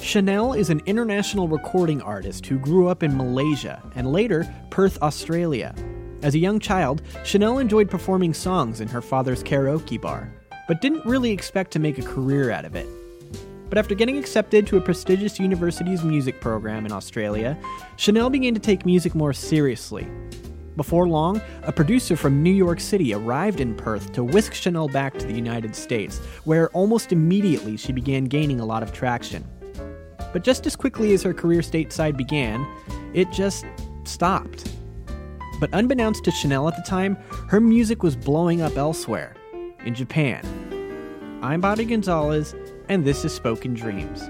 Chanel is an international recording artist who grew up in Malaysia and later Perth, Australia. As a young child, Chanel enjoyed performing songs in her father's karaoke bar, but didn't really expect to make a career out of it. But after getting accepted to a prestigious university's music program in Australia, Chanel began to take music more seriously. Before long, a producer from New York City arrived in Perth to whisk Chanel back to the United States, where almost immediately she began gaining a lot of traction. But just as quickly as her career stateside began, it just stopped. But unbeknownst to Chanel at the time, her music was blowing up elsewhere, in Japan. I'm Bobby Gonzalez, and this is Spoken Dreams.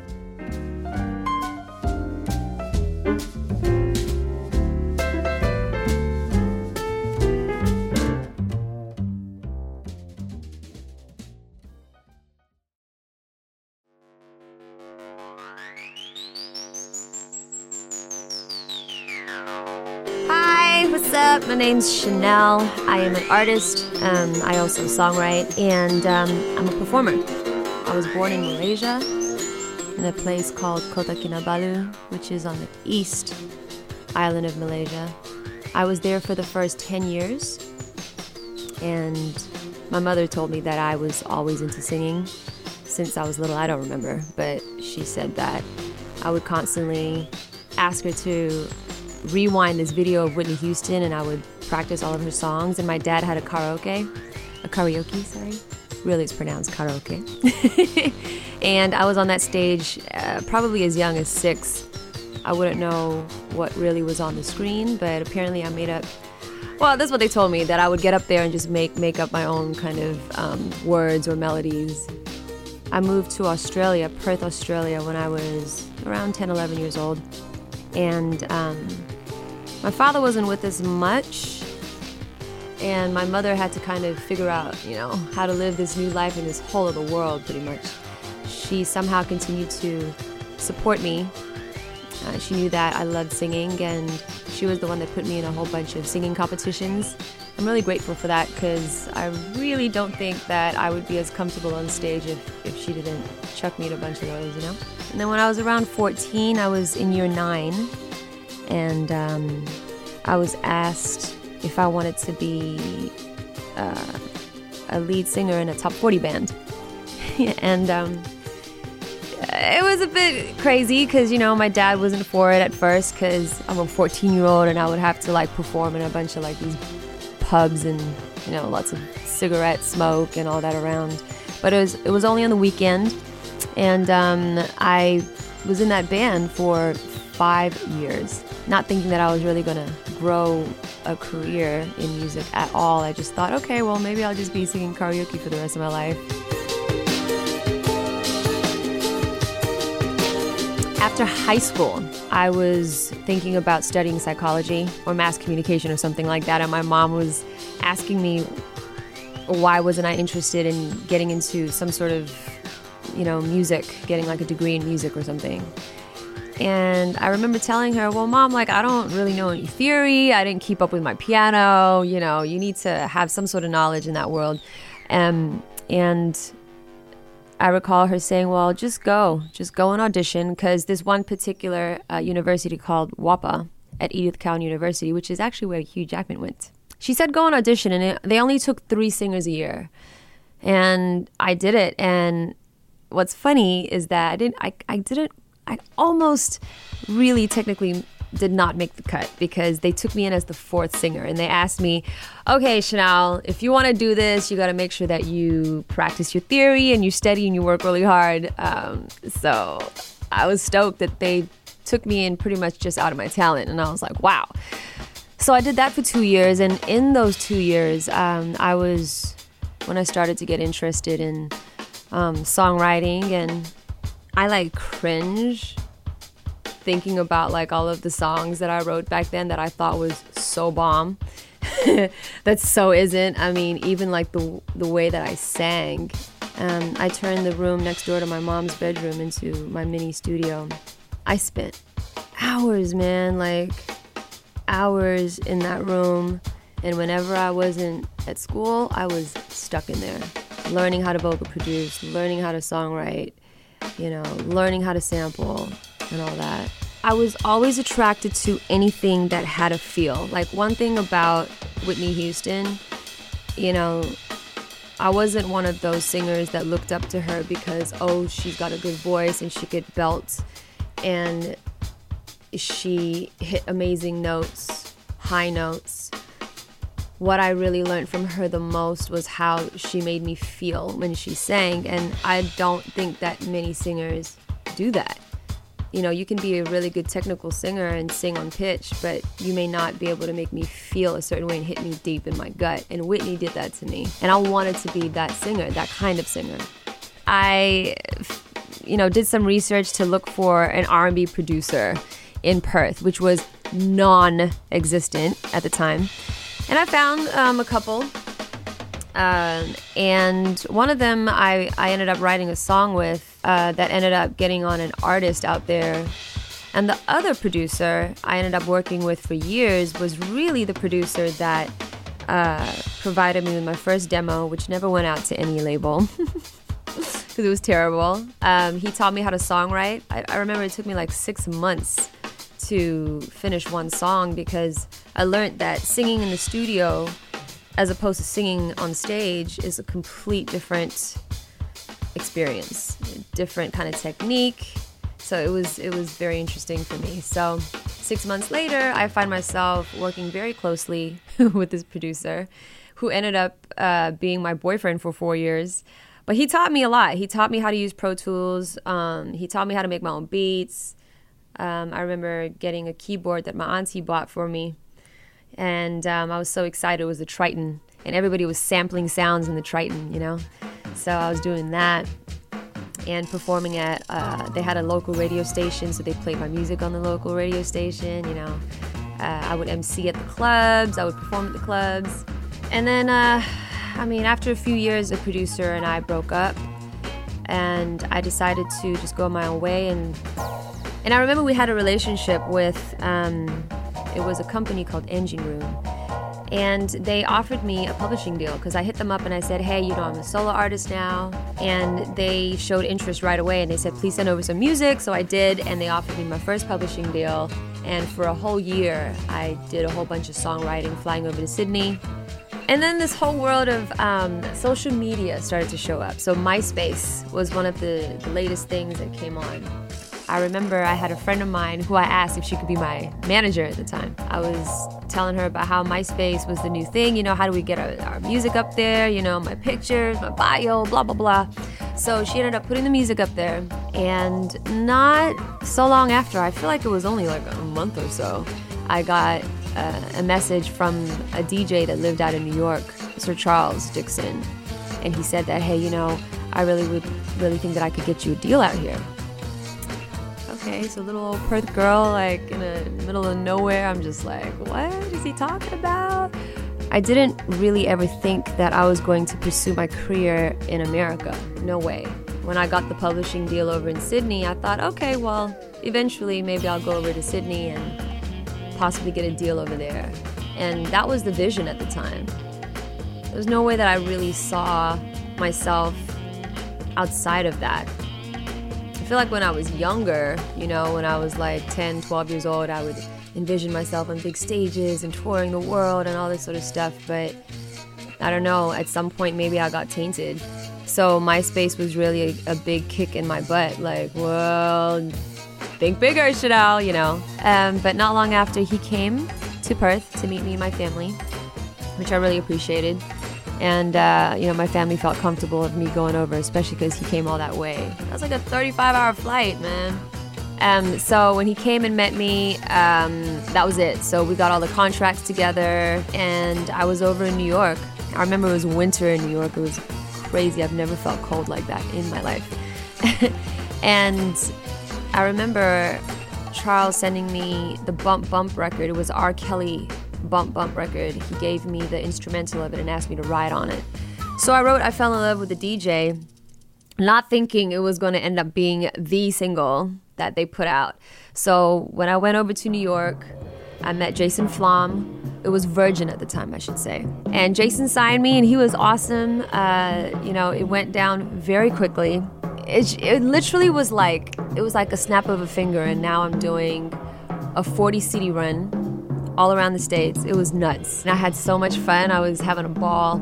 What's up? My name's Chanel. I am an artist. I also songwrite, and I'm a performer. I was born in Malaysia, in a place called Kota Kinabalu, which is on the east island of Malaysia. I was there for the first 10 years, and my mother told me that I was always into singing since I was little. I don't remember, but she said that I would constantly ask her to rewind this video of Whitney Houston, and I would practice all of her songs. And my dad had a karaoke, really it's pronounced karaoke. And I was on that stage probably as young as 6. I wouldn't know what really was on the screen, but apparently I made up, well, that's what they told me, that I would get up there and just make up my own kind of words or melodies. I moved to Australia, Perth, Australia, when I was around 10, 11 years old. And my father wasn't with us much, and my mother had to kind of figure out, how to live this new life in this whole other world, pretty much. She somehow continued to support me. She knew that I loved singing, and she was the one that put me in a whole bunch of singing competitions. I'm really grateful for that, because I really don't think that I would be as comfortable on stage if she didn't chuck me in a bunch of those, And then when I was around 14, I was in year 9, and I was asked if I wanted to be a lead singer in a top 40 band. And it was a bit crazy because, my dad wasn't for it at first, because I'm a 14-year-old and I would have to perform in a bunch of these pubs and, lots of cigarette smoke and all that around. But it was only on the weekend. And I was in that band for 5 years, not thinking that I was really going to grow a career in music at all. I just thought, okay, well, maybe I'll just be singing karaoke for the rest of my life. After high school, I was thinking about studying psychology or mass communication or something like that, and my mom was asking me why wasn't I interested in getting into some sort of music, getting a degree in music or something. And I remember telling her, well, Mom, I don't really know any theory. I didn't keep up with my piano. You need to have some sort of knowledge in that world. And I recall her saying, well, just go and audition, because there's one particular university called WAPA at Edith Cowan University, which is actually where Hugh Jackman went. She said, go and audition, and they only took 3 singers a year. And I did it, and what's funny is that I almost really technically did not make the cut, because they took me in as the 4th singer, and they asked me, okay, Chanel, if you want to do this, you got to make sure that you practice your theory and you study and you work really hard. So I was stoked that they took me in pretty much just out of my talent, and I was like, wow. So I did that for 2 years, and in those 2 years, when I started to get interested in songwriting, and I cringe thinking about all of the songs that I wrote back then that I thought was so bomb. That so isn't. I mean, even the way that I sang. I turned the room next door to my mom's bedroom into my mini studio. I spent hours, man, hours in that room. And whenever I wasn't at school, I was stuck in there, learning how to vocal produce, learning how to songwrite, learning how to sample and all that. I was always attracted to anything that had a feel. Like, one thing about Whitney Houston, I wasn't one of those singers that looked up to her because, she's got a good voice and she could belt and she hit amazing notes, high notes. What I really learned from her the most was how she made me feel when she sang, and I don't think that many singers do that. You can be a really good technical singer and sing on pitch, but you may not be able to make me feel a certain way and hit me deep in my gut. And Whitney did that to me. And I wanted to be that singer, that kind of singer. I, did some research to look for an R&B producer in Perth, which was non-existent at the time. And I found a couple. And one of them I ended up writing a song with that ended up getting on an artist out there. And the other producer I ended up working with for years was really the producer that provided me with my first demo, which never went out to any label because it was terrible. He taught me how to songwrite. I remember it took me like 6 months to finish one song because I learned that singing in the studio as opposed to singing on stage is a complete different experience, different kind of technique. So it was very interesting for me. So 6 months later, I find myself working very closely with this producer who ended up being my boyfriend for 4 years. But he taught me a lot. He taught me how to use Pro Tools. He taught me how to make my own beats. I remember getting a keyboard that my auntie bought for me. And I was so excited. It was the Triton. And everybody was sampling sounds in the Triton, So I was doing that and performing at, they had a local radio station, so they played my music on the local radio station, I would MC at the clubs. I would perform at the clubs. And then, after a few years, the producer and I broke up. And I decided to just go my own way. And I remember we had a relationship with... it was a company called Engine Room, and they offered me a publishing deal because I hit them up and I said, hey, I'm a solo artist now, and they showed interest right away and they said, please send over some music. So I did, and they offered me my first publishing deal, and for a whole year I did a whole bunch of songwriting, flying over to Sydney. And then this whole world of social media started to show up. So MySpace was one of the latest things that came on. I remember I had a friend of mine who I asked if she could be my manager at the time. I was telling her about how MySpace was the new thing, how do we get our music up there, my pictures, my bio, blah, blah, blah. So she ended up putting the music up there, and not so long after, I feel like it was only like a month or so, I got a message from a DJ that lived out in New York, Sir Charles Dixon, and he said that, hey, I really think that I could get you a deal out here. Okay, so little old Perth girl, like in the middle of nowhere, I'm just like, what is he talking about? I didn't really ever think that I was going to pursue my career in America. No way. When I got the publishing deal over in Sydney, I thought, okay, well, eventually maybe I'll go over to Sydney and possibly get a deal over there. And that was the vision at the time. There was no way that I really saw myself outside of that. I feel like when I was younger, when I was like 10, 12 years old, I would envision myself on big stages and touring the world and all this sort of stuff. But I don't know, at some point maybe I got tainted. So MySpace was really a big kick in my butt. Like, well, think bigger, Chanel, But not long after, he came to Perth to meet me and my family, which I really appreciated. And, my family felt comfortable of me going over, especially because he came all that way. That was like a 35-hour flight, man. So when he came and met me, that was it. So we got all the contracts together, and I was over in New York. I remember it was winter in New York. It was crazy. I've never felt cold like that in my life. And I remember Charles sending me the Bump Bump record. It was R. Kelly Bump Bump record. He gave me the instrumental of it and asked me to write on it. So I wrote I Fell in Love with the DJ, not thinking it was going to end up being the single that they put out. So when I went over to New York, I met Jason Flom. It was Virgin at the time, I should say. And Jason signed me, and he was awesome. It went down very quickly. it literally was like, it was like a snap of a finger, and now I'm doing a 40 city run all around the States. It was nuts. And I had so much fun. I was having a ball.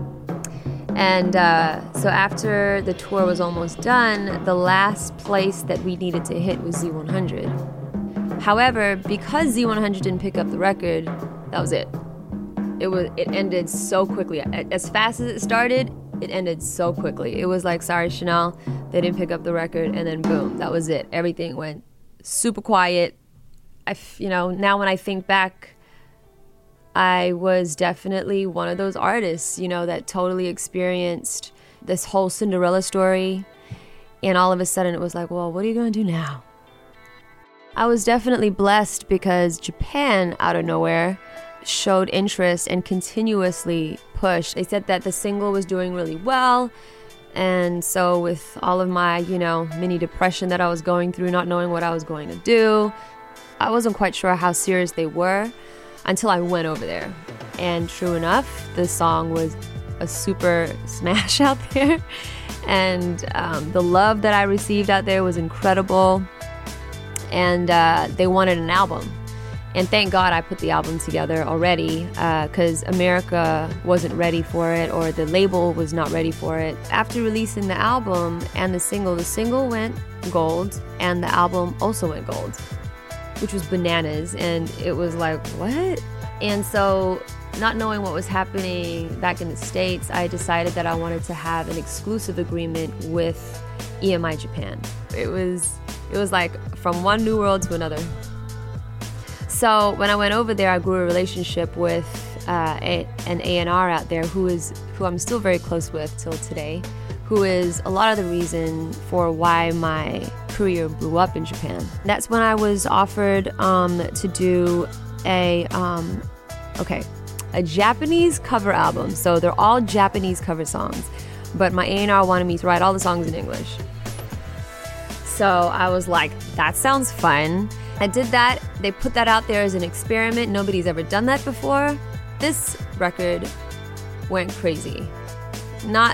And so after the tour was almost done, the last place that we needed to hit was Z100. However, because Z100 didn't pick up the record, that was it. It ended so quickly. As fast as it started, it ended so quickly. It was like, sorry, Chanel, they didn't pick up the record, and then boom, that was it. Everything went super quiet. Now when I think back, I was definitely one of those artists, that totally experienced this whole Cinderella story. And all of a sudden it was like, well, what are you going to do now? I was definitely blessed because Japan, out of nowhere, showed interest and continuously pushed. They said that the single was doing really well. And so with all of my, mini depression that I was going through, not knowing what I was going to do, I wasn't quite sure how serious they were until I went over there. And true enough, the song was a super smash out there. And the love that I received out there was incredible. And they wanted an album. And thank God I put the album together already, because America wasn't ready for it, or the label was not ready for it. After releasing the album and the single went gold, and the album also went gold, which was bananas. And it was like, what? And so, not knowing what was happening back in the States, I decided that I wanted to have an exclusive agreement with EMI Japan. It was like from one new world to another. So when I went over there, I grew a relationship with an A&R out there who I'm still very close with till today, who is a lot of the reason for why my career blew up in Japan. That's when I was offered to do a Japanese cover album. So they're all Japanese cover songs, but my A&R wanted me to write all the songs in English. So I was like, that sounds fun. I did that. They put that out there as an experiment. Nobody's ever done that before. This record went crazy. None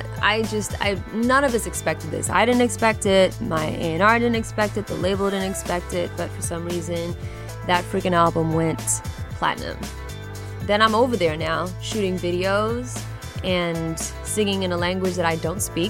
of us expected this. I didn't expect it. My A&R didn't expect it. The label didn't expect it. But for some reason, that freaking album went platinum. Then I'm over there now, shooting videos and singing in a language that I don't speak.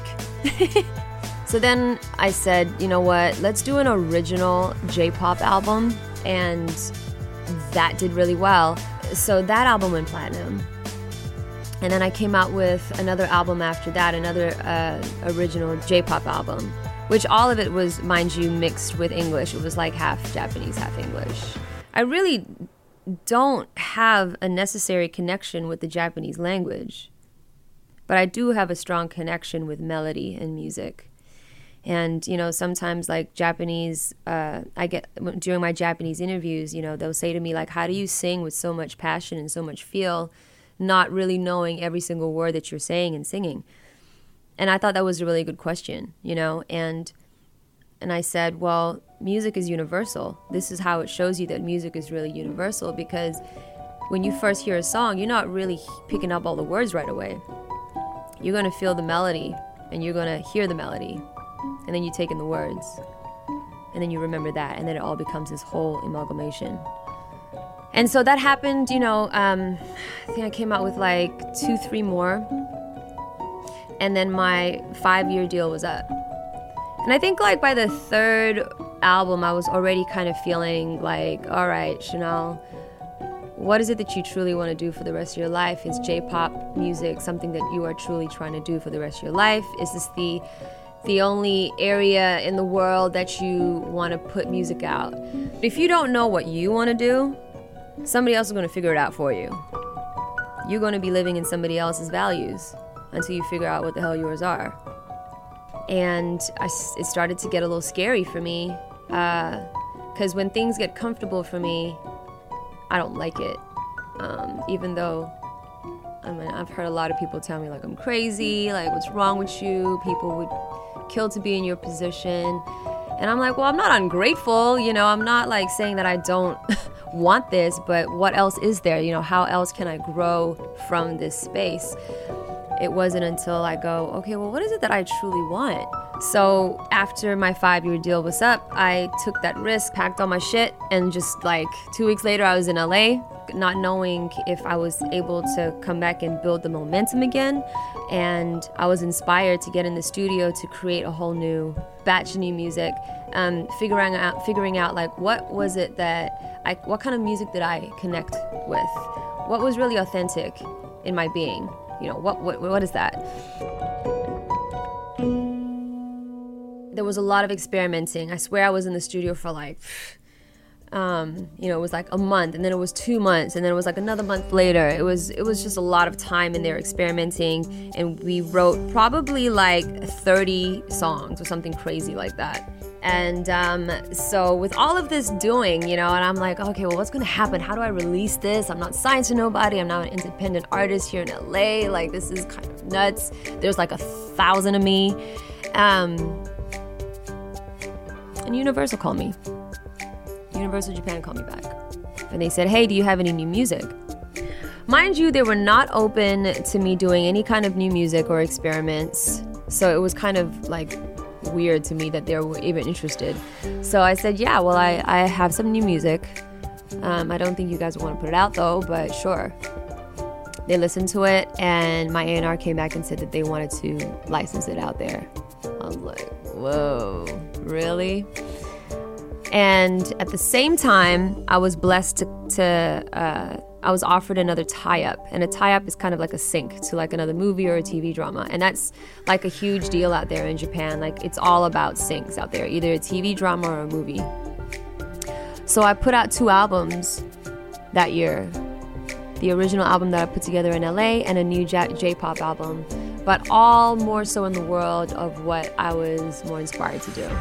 So then I said, you know what, let's do an original J-pop album, and that did really well. So that album went platinum. And then I came out with another album after that, another original J-pop album, which all of it was, mind you, mixed with English. It was like half Japanese, half English. I really don't have a necessary connection with the Japanese language, but I do have a strong connection with melody and music. And, sometimes like Japanese, during my Japanese interviews, they'll say to me, like, how do you sing with so much passion and so much feel, not really knowing every single word that you're saying and singing? And I thought that was a really good question, and I said, well, music is universal. This is how it shows you that music is really universal, because when you first hear a song, you're not really picking up all the words right away. You're going to feel the melody, and you're going to hear the melody. And then you take in the words, and then you remember that, and then it all becomes this whole amalgamation. And so that happened, I think I came out with like 2-3 more, and then my 5-year deal was up. And I think like by the 3rd album, I was already kind of feeling like, all right, Chanel, what is it that you truly want to do for the rest of your life? Is J-pop music something that you are truly trying to do for the rest of your life? Is this the only area in the world that you want to put music out? If you don't know what you want to do, somebody else is going to figure it out for you. You're going to be living in somebody else's values until you figure out what the hell yours are. And it started to get a little scary for me, because when things get comfortable for me, I don't like it. Even though, I've heard a lot of people tell me like I'm crazy, like what's wrong with you? People would kill to be in your position. And I'm like, well, I'm not ungrateful, I'm not like saying that I don't want this, but what else is there? How else can I grow from this space? It wasn't until I go, okay, well, what is it that I truly want? So after my 5-year deal was up, I took that risk, packed all my shit, and just like 2 weeks later, I was in LA, not knowing if I was able to come back and build the momentum again. And I was inspired to get in the studio to create a whole new batch of new music, figuring out like what was it that what kind of music did I connect with? What was really authentic in my being? You know, what is that? There was a lot of experimenting. I swear I was in the studio for like, it was like a month, and then it was 2 months, and then it was like another month later. It was just a lot of time in there experimenting, and we wrote probably like 30 songs or something crazy like that. And so with all of this doing, and I'm like, okay, well, what's going to happen? How do I release this? I'm not signed to nobody. I'm not an independent artist here in LA. Like, this is kind of nuts. There's like 1,000 of me. And Universal called me. Universal Japan called me back. And they said, hey, do you have any new music? Mind you, they were not open to me doing any kind of new music or experiments. So it was kind of like weird to me that they were even interested. So I said, yeah, well, I have some new music. I don't think you guys want to put it out though, but sure. They listened to it, and my A&R came back and said that they wanted to license it out there. I was like, whoa, really? And at the same time, I was blessed I was offered another tie-up. And a tie-up is kind of like a sync to like another movie or a TV drama. And that's like a huge deal out there in Japan. Like, it's all about syncs out there, either a TV drama or a movie. So I put out 2 albums that year. The original album that I put together in LA and a new J-pop album. But all more so in the world of what I was more inspired to do.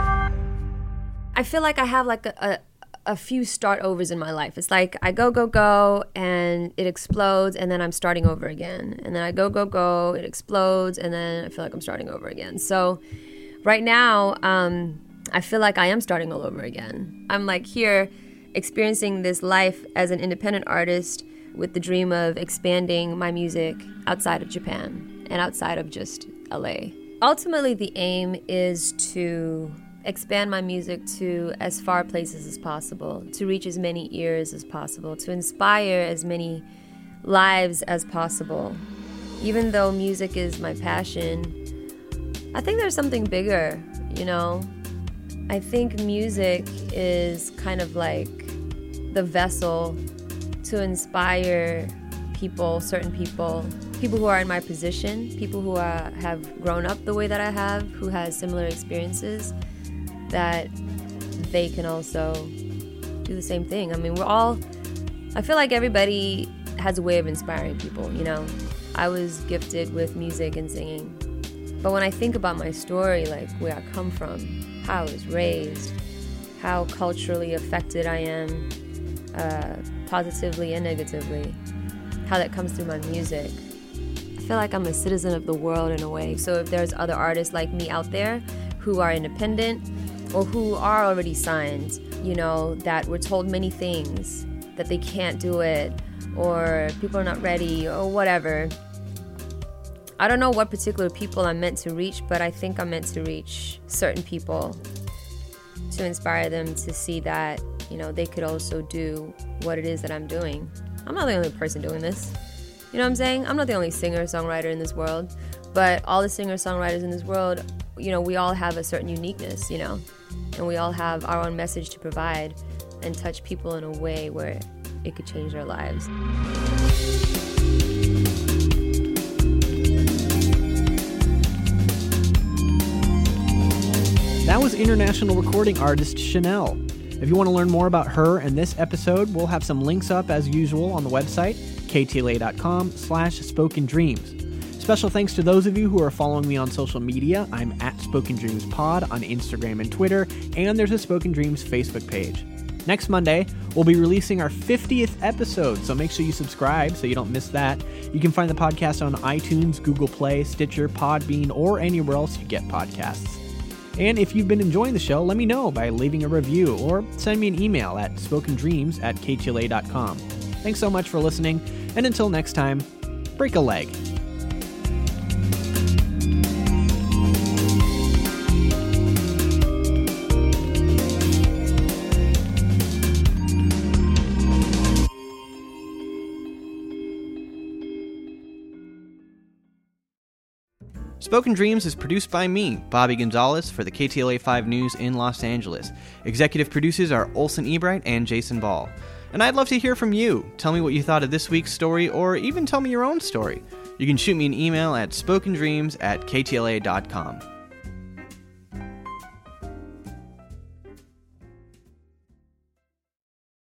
I feel like I have like a few start overs in my life. It's like I go, and it explodes, and then I'm starting over again. And then I go, it explodes, and then I feel like I'm starting over again. So right now, I feel like I am starting all over again. I'm like here experiencing this life as an independent artist with the dream of expanding my music outside of Japan and outside of just LA. Ultimately, the aim is to expand my music to as far places as possible, to reach as many ears as possible, to inspire as many lives as possible. Even though music is my passion, I think there's something bigger, I think music is kind of like the vessel to inspire people, certain people who are in my position, people who have grown up the way that I have, who has similar experiences, that they can also do the same thing. I mean, I feel like everybody has a way of inspiring people, I was gifted with music and singing. But when I think about my story, like where I come from, how I was raised, how culturally affected I am, positively and negatively, how that comes through my music, I feel like I'm a citizen of the world in a way. So if there's other artists like me out there who are independent, or who are already signed, that were told many things, that they can't do it, or people are not ready, or whatever. I don't know what particular people I'm meant to reach, but I think I'm meant to reach certain people to inspire them to see that, they could also do what it is that I'm doing. I'm not the only person doing this. You know what I'm saying? I'm not the only singer-songwriter in this world, but all the singer-songwriters in this world, we all have a certain uniqueness, and we all have our own message to provide and touch people in a way where it could change their lives. That was international recording artist Chanel. If you want to learn more about her and this episode, we'll have some links up as usual on the website, ktla.com/spokendreams. Special thanks to those of you who are following me on social media. I'm at Spoken Dreams Pod on Instagram and Twitter, and there's a Spoken Dreams Facebook page. Next Monday, we'll be releasing our 50th episode, so make sure you subscribe so you don't miss that. You can find the podcast on iTunes, Google Play, Stitcher, Podbean, or anywhere else you get podcasts. And if you've been enjoying the show, let me know by leaving a review or send me an email at spokendreams@ktla.com. Thanks so much for listening, and until next time, break a leg. Spoken Dreams is produced by me, Bobby Gonzalez, for the KTLA 5 News in Los Angeles. Executive producers are Olson Ebright and Jason Ball. And I'd love to hear from you. Tell me what you thought of this week's story, or even tell me your own story. You can shoot me an email at spokendreams@ktla.com.